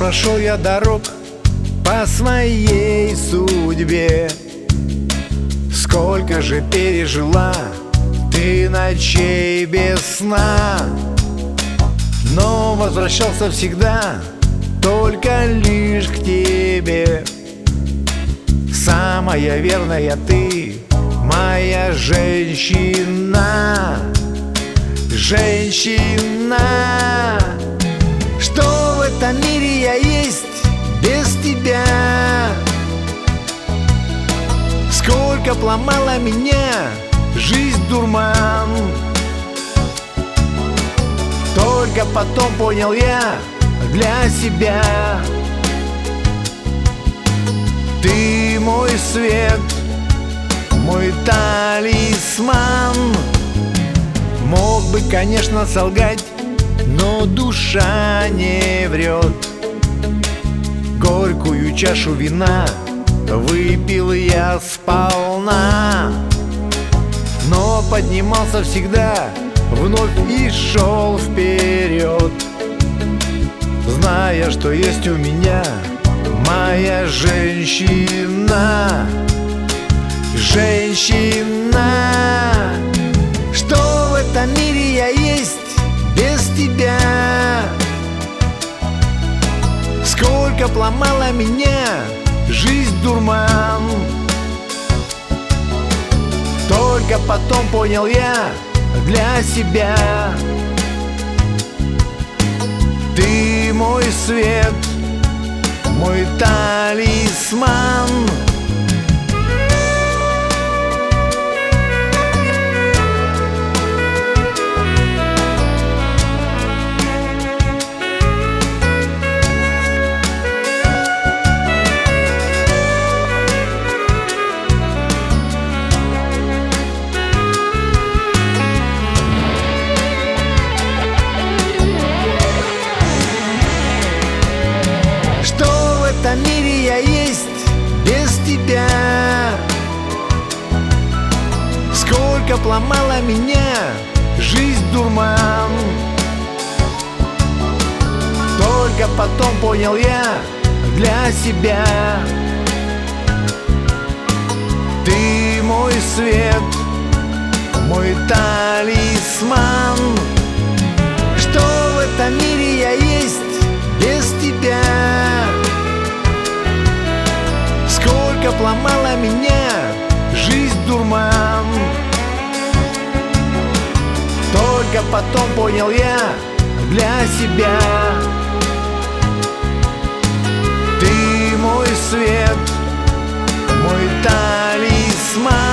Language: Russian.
прошел я дорог по своей судьбе. Сколько же пережила ты ночей без сна, но возвращался всегда только лишь к тебе. Самая верная ты, моя женщина. Женщина, что в этом мире я есть без тебя? Сколько обломала меня жизнь дурман, только потом понял я для себя. Ты мой свет, мой талисман. Мог бы, конечно, солгать, но душа не врет. Горькую чашу вина выпил я сполна, но поднимался всегда вновь и шел вперед, зная, что есть у меня моя женщина. Женщина, что в этом мире я есть без тебя? Сколько обломала меня жизнь дурман, только потом понял я для себя. Ты мой свет, мой талисман. В этом мире я есть без тебя. Сколько обломала меня жизнь дурман, только потом понял я для себя. Ты мой свет, мой талисман. Что в этом мире я есть без тебя? Сколько обломала меня жизнь дурман, только потом понял я для себя. Ты мой свет, мой талисман.